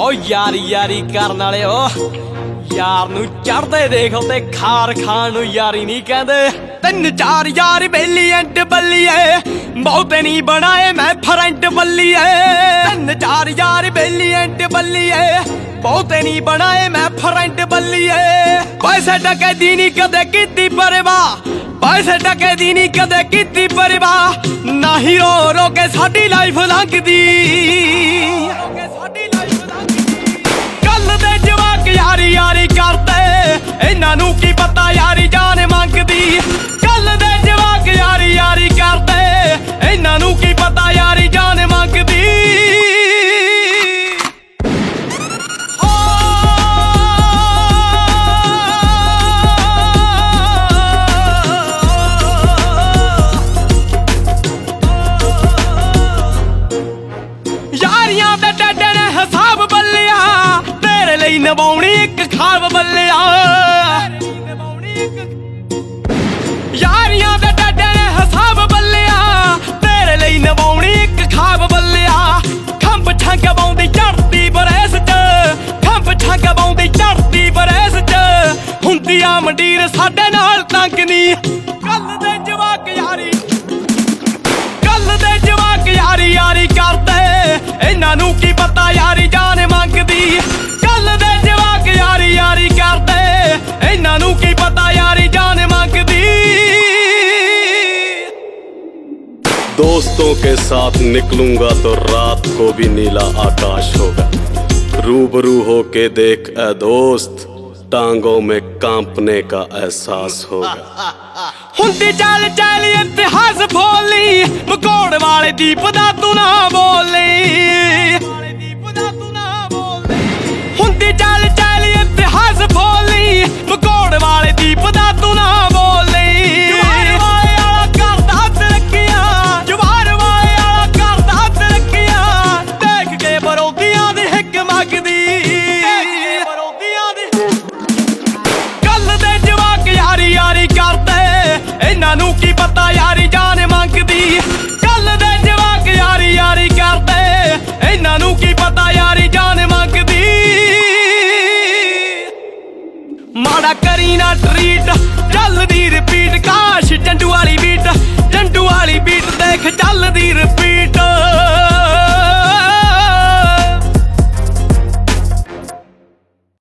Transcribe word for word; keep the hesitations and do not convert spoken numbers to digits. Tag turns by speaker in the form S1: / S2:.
S1: ओ यारी यारी करन वाले ओ यार नू चढ़दे देख ते खार खान नू यारी नहीं कहंदे। तिन चार यार बेली एंड बल्लीए बहुते नहीं बनाए मैं फ्रंट बल्लीए। तिन चार यार बेली एंड बल्लीए बहुते नहीं बनाए मैं फ्रंट बल्लीए। पैसे टके दी नहीं कदे कीती परवाह, पैसे टके दी नहीं कदे कीती परवाह। ना ही रो रो के साडी लाइफ लंघदी, कल दे जवाक यारी यारी करदे इन्हां नूं की पता यारी जान मंगदी। कल दे जवाक यारी यारी करदे इन्हां नूं की पता यारी जान मंगदी। यारियां दे डडे ने हिसाब बल्लिया तेरे लिए निभाउणी एक खाब बल्लिया। यारियां दे डडे ने हिसाब बल्लिया तेरे लिए निभाउणी एक खाब बल्लिया। खंभ छंग बाउंदी चढ़दी बरेस च, खंभ छंग बाउंदी चढ़दी बरेस च। हुंदी आ मंडीर साडे नाल तंग नी। कल दे जवाक यारी, कल दे जवाक यारी यारी करदे इन्हां नूं की पता यारी जान मंगदी। कल दे जवाक यारी यारी करदे इन्हां नूं की पता यारी जान मंगदी।
S2: दोस्तों के साथ निकलूंगा तो रात को भी नीला आकाश होगा। रूबरू होके देख ए दोस्त, टांगों में कांपने का एहसास होगा।
S1: हुंदी चल चल इतिहास बोली मकोड़ वाले दीप दा तू ना बोली। हुंदी चल चल इतिहास बोली मकोड़ वाले दीप दा तू ना बोली। जवार वाले आला करदा तरक्कियां, जवार वाले आला करदा तरक्कियां। देख के बरोदियां दी हिक मंगदी, बरोदियां दी। कल दे जवाक यारी यारी करदे इन्हां नूं की पता यारी जान मंगदी। कल दे जवाक यारी यारी करदे इन्हां नूं की पता यारी जान मंगदी। माड़ा करी ना ट्रीट चलदी रिपीट, काश जंडू वाली बीट, जंडू वाली बीट देख चलदी रिपीट।